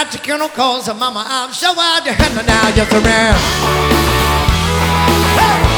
got to kill no cause, mama, I'm so wild to handle now, just around. Hey!